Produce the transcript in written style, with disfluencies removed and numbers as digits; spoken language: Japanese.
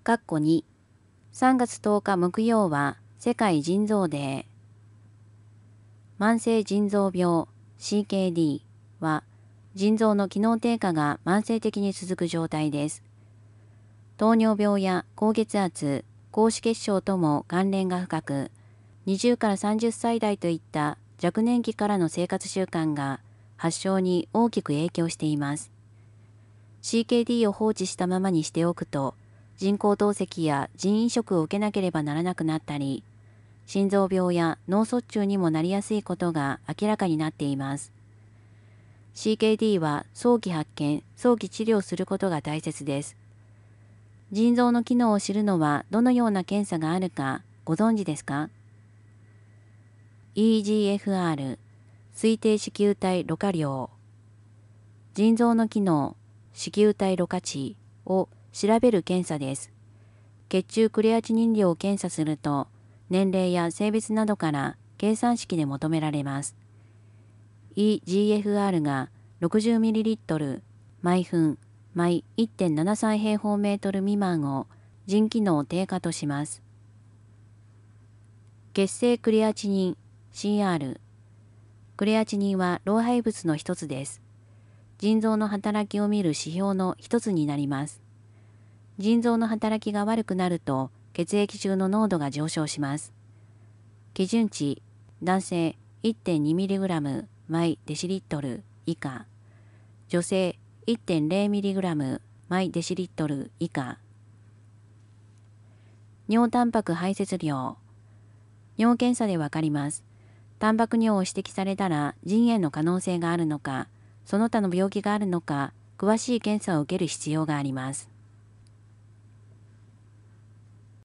2、3月10日木曜は世界腎臓デー。慢性腎臓病 CKD は腎臓の機能低下が慢性的に続く状態です。糖尿病や高血圧、高脂血症とも関連が深く、20から30歳代といった若年期からの生活習慣が発症に大きく影響しています。CKD を放置したままにしておくと、人工透析や腎移植を受けなければならなくなったり、心臓病や脳卒中にもなりやすいことが明らかになっています。CKD は早期発見、早期治療することが大切です。腎臓の機能を知るのはどのような検査があるかご存知ですか？ EGFR 推定糸球体ろ過量、腎臓の機能、糸球体ろ過値を調べる検査です。血中クレアチニン量を検査すると、年齢や性別などから計算式で求められます。EGFR が 60ml 毎分毎 1.73 平方メートル未満を腎機能低下とします。血清クレアチニン CR。クレアチニンは老廃物の一つです。腎臓の働きを見る指標の一つになります。腎臓の働きが悪くなると血液中の濃度が上昇します。基準値、男性 1.2mg 毎デシリットル以下、女性 1.0mg 毎デシリットル以下。尿タンパク排泄量。尿検査でわかります。タンパク尿を指摘されたら腎炎の可能性があるのか、その他の病気があるのか、詳しい検査を受ける必要があります。